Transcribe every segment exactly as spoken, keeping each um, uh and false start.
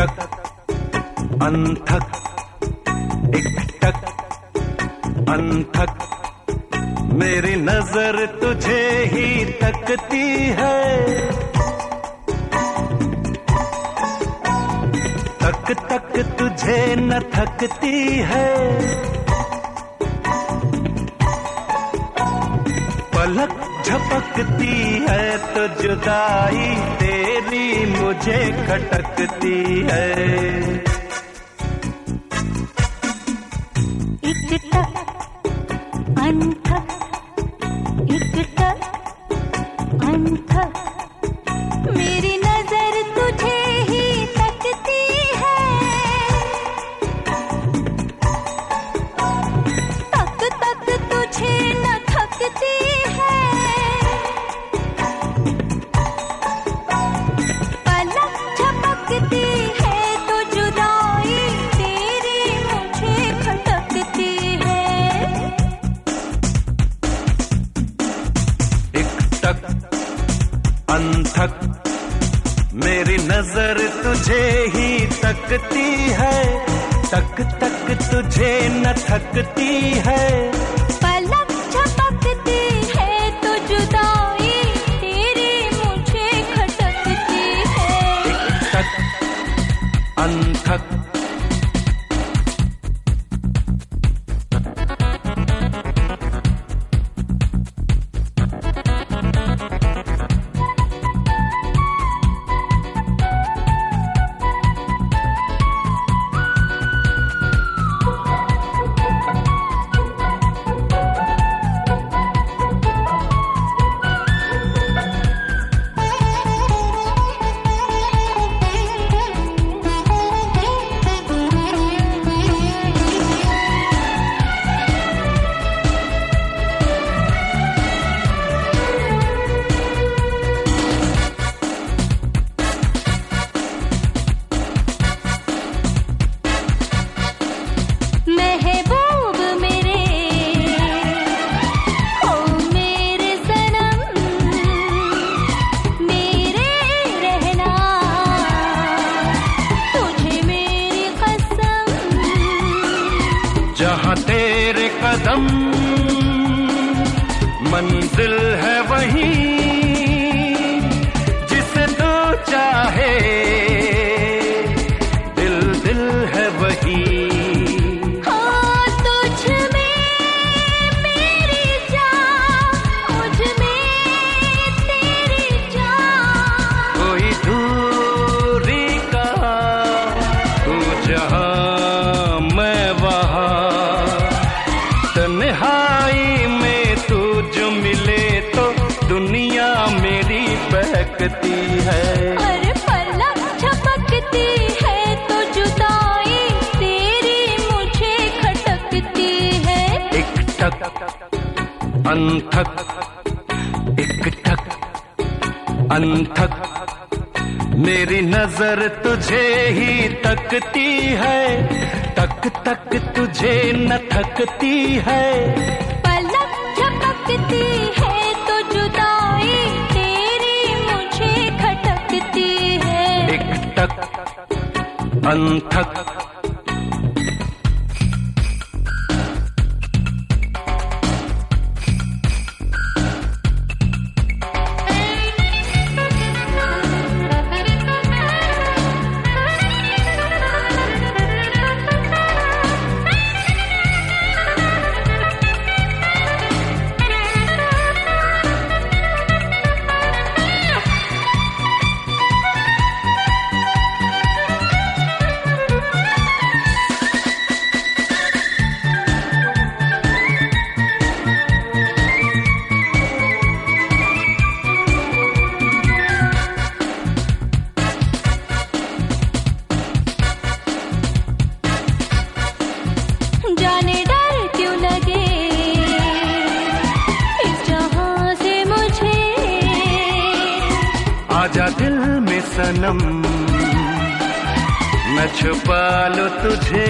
टक अनथक, एक टक अनथक, मेरी नजर तुझे ही तकती है। तक तक तुझे न थकती है, पलक झपकती है तो जुदाई तेरी मुझे खटकती है। एक टक अनथक, एक टक अनथक, मेरी नजर तुझे ही तकती है। तक तक तुझे न थकती है, पलक झपकती है तो जुदाई तेरी मुझे खटकती है। एक टक अनथक, मेरी नजर तुझे ही तकती है। तक तक तुझे न थकती है, पलक झपकती है तो जुदाई तेरी मुझे खटकती है। एक टक अनथक। महबूब मेरे हो मेरे सनम, मेरे रहना तुझे मेरी कसम। जहाँ तेरे कदम मंजिल है वहीं, जिसे तू चाहे दिल दिल है वही। हाँ तुझ में मेरी जान, मुझ में तेरी जान। कोई दूरी का तू जहाँ मैं वहाँ, तन्हाई में तू जो मिले तो दुनिया मेरी बहकती है। अरे पलक झपकती है तो जुदाई तेरी मुझे खटकती है। एक टक अनथक, एक टक अनथक, मेरी नजर तुझे ही तकती है। तक तक तुझे न थकती है, पलक झपकती है तो जुदाई तेरी मुझे खटकती है। एक टक अनथक। जाने डर क्यों लगे इस जहां से मुझे, आजा दिल में सनम मैं छुपा लूं तुझे,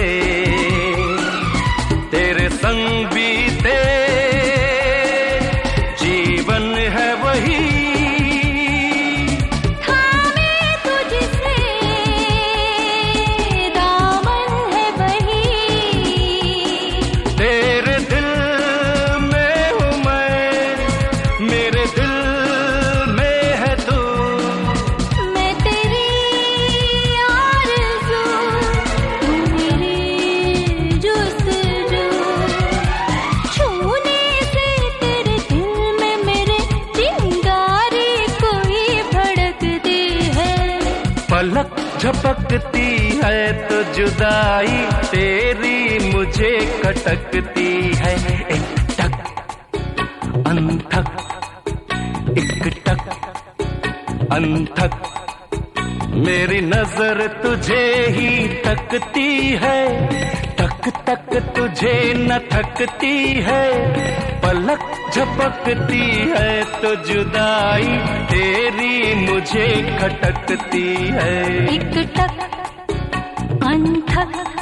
तेरे संग बीते जीवन है वही। थामे तुझसे पलक झपकती है तो जुदाई तेरी मुझे खटकती है। एक टक अनथक, एक टक अनथक, मेरी नजर तुझे ही तकती है, तक तक तुझे न थकती है। पलक झपकती है तो जुदाई तेरी मुझे खटकती है। एक टक अनथक